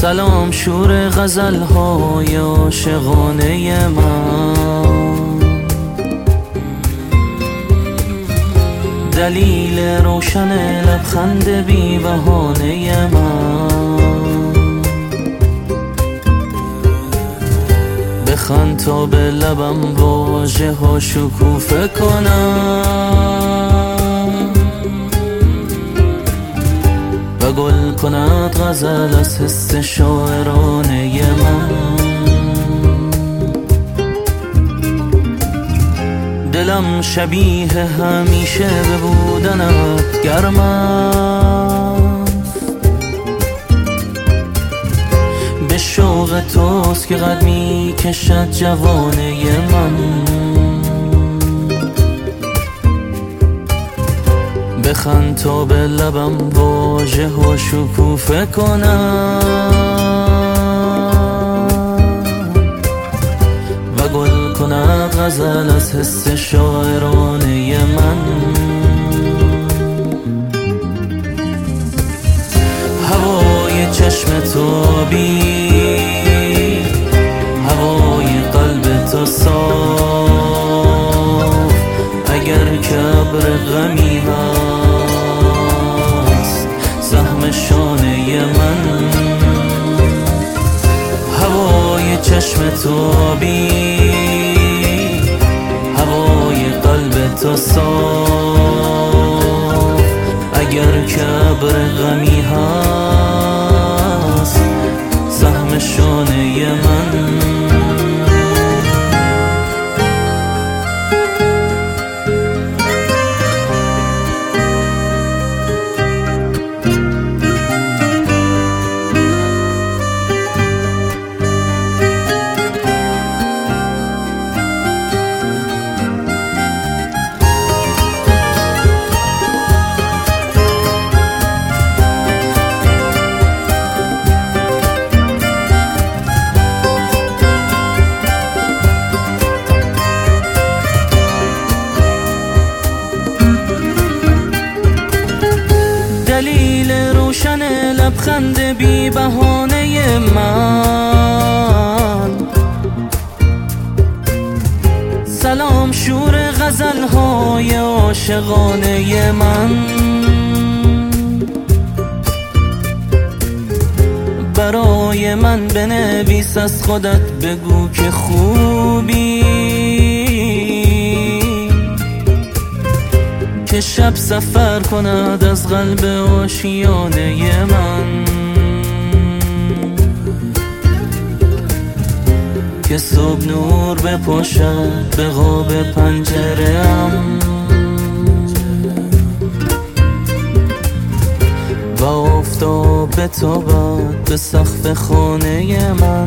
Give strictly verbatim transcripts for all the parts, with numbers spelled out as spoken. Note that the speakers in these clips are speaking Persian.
سلام شور غزل‌های عاشقانه من، دلیل روشن لبخند بی بهانه من. بخند تا به لبم واژه ها شکوفه کنم و گل کند غزل از حس شاعرانه من. دلم شبیه همیشه به بودنت گرم است، به شوق توست که قد می کشد جوانه من. بخند تا به لبم واژه ها شکوفه کنم و گل کند غزل از حس شاعرانه من. هوای چشم تو بی هوای قلب تو صاف، اگر کبر غمی هست سهم شانه من. هوای چشم تو بی هوای قلب تو صاف، اگر کبر غمی هست سهم شانه من. دلیل روشن لبخند بی بهانه من، سلام شور غزل‌های عاشقانه من. برای من بنویس از خودت بگو که خوبی، که شب سفر کند از قلب آشیانه من، که صبح نور بپاشد به قاب پنجره ام و آفتاب بتابد به سقف خانه من.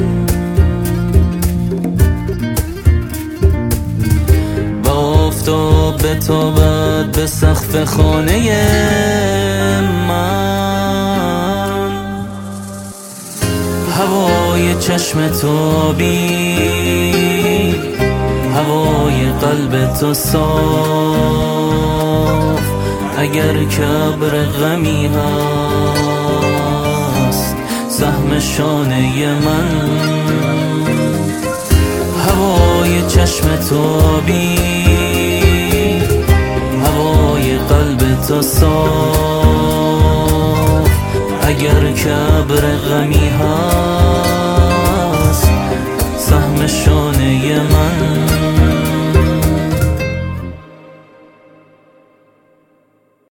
آفتاب بتابد به سقف خانه من. هوای چشم تو بی هوای قلب تو صاف، اگر کبر غمی هست سهم شانه من. هوای چشم تو بی هوای قلب تو صاف، اگر کبر غمی هست